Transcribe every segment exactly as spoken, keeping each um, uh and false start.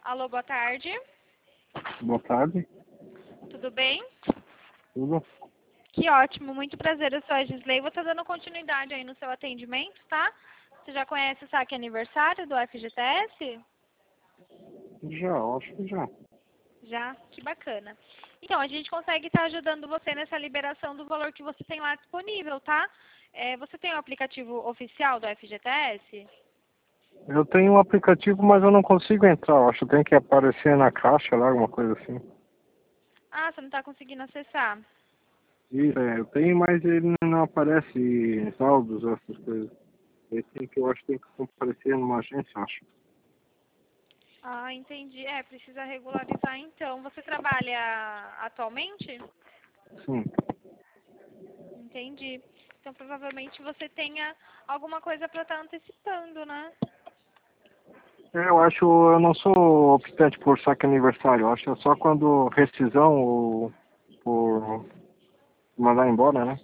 Alô, boa tarde. Boa tarde. Tudo bem? Tudo? Que ótimo, muito prazer. Eu sou a Gisley. Vou estar dando continuidade aí no seu atendimento, tá? Você já conhece o saque aniversário do F G T S? Já, acho que já. Já? Que bacana. Então, a gente consegue estar ajudando você nessa liberação do valor que você tem lá disponível, tá? É, você tem o aplicativo oficial do F G T S? Eu tenho um aplicativo, mas eu não consigo entrar. Eu acho que tem que aparecer na caixa lá, alguma coisa assim. Ah, você não está conseguindo acessar. Isso, é, eu tenho, mas ele não aparece em saldos, essas coisas. Ele tem que, eu acho que tem que comparecer numa agência, acho. Ah, entendi. É, precisa regularizar então. Você trabalha atualmente? Sim. Entendi. Então, provavelmente você tenha alguma coisa para estar antecipando, né? É, eu acho, eu não sou optante por saque aniversário. Eu acho que é só quando rescisão ou por mandar embora, né?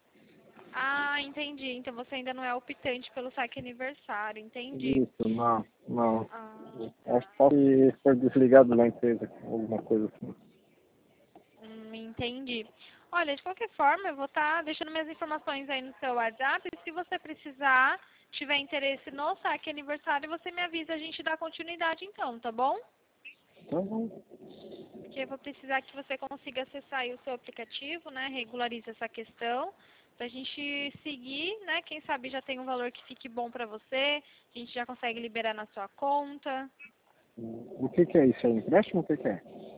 Ah, entendi. Então você ainda não é optante pelo saque aniversário, entendi. Isso, não, não. Ah, Acho tá. que só se for desligado da empresa, alguma coisa assim. Hum, entendi. Olha, de qualquer forma, eu vou estar deixando minhas informações aí no seu WhatsApp. E se você precisar, tiver interesse no saque aniversário, você me avisa, a gente dá continuidade então, tá bom? Tá bom. Porque eu vou precisar que você consiga acessar aí o seu aplicativo, né? Regularize essa questão. Pra gente seguir, né? Quem sabe já tem um valor que fique bom pra você. A gente já consegue liberar na sua conta. O que que é isso aí? Empréstimo? O que que é?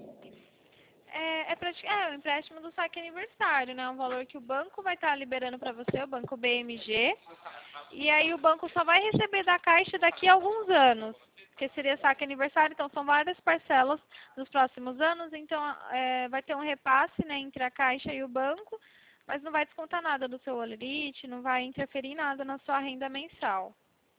É, é, prati- é o empréstimo do saque aniversário, né? Um valor que o banco vai estar liberando para você, o banco B M G. E aí o banco só vai receber da Caixa daqui a alguns anos. Porque seria saque aniversário, então são várias parcelas nos próximos anos. Então é, vai ter um repasse, né, entre a Caixa e o banco. Mas não vai descontar nada do seu holerite, não vai interferir em nada na sua renda mensal.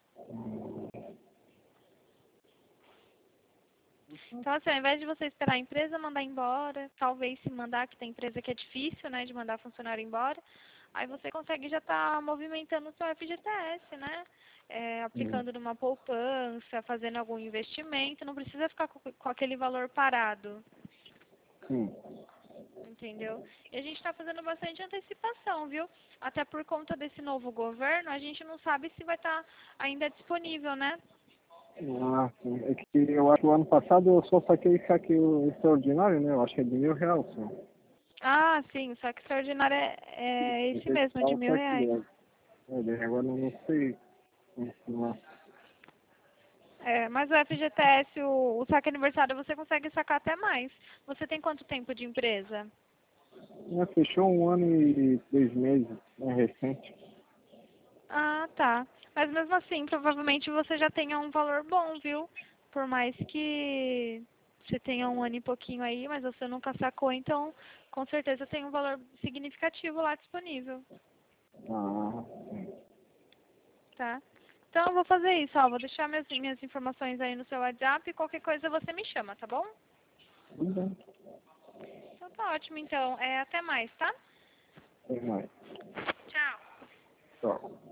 Então, assim, ao invés de você esperar a empresa mandar embora, talvez se mandar, que tem empresa que é difícil, né, de mandar funcionário embora, aí você consegue já estar movimentando o seu F G T S, né? É, Hum, aplicando numa poupança, fazendo algum investimento, não precisa ficar com, com aquele valor parado, Sim. entendeu? E a gente está fazendo bastante antecipação, viu? Até por conta desse novo governo, a gente não sabe se vai estar ainda disponível, né? Ah, sim. É que eu acho que o ano passado eu só saquei saque extraordinário, né? Eu acho que é de mil reais só. Ah, sim, o saque extraordinário é, é esse Esse mesmo, só de o mil saque, reais. né? É, daí agora eu não sei ensinar. É, mas o F G T S, o, o saque aniversário, você consegue sacar até mais. Você tem quanto tempo de empresa? É, fechou um ano e dois meses, é recente. Ah, tá. Mas mesmo assim, provavelmente você já tenha um valor bom, viu? Por mais que você tenha um ano e pouquinho aí, mas você nunca sacou, então com certeza tem um valor significativo lá disponível, Ah, sim. tá? Então eu vou fazer isso, ó. Vou deixar minhas, minhas informações aí no seu WhatsApp e qualquer coisa você me chama, tá bom? Tudo bem. Então tá ótimo, então. É, até mais, tá? Tem mais. Tchau. Tchau.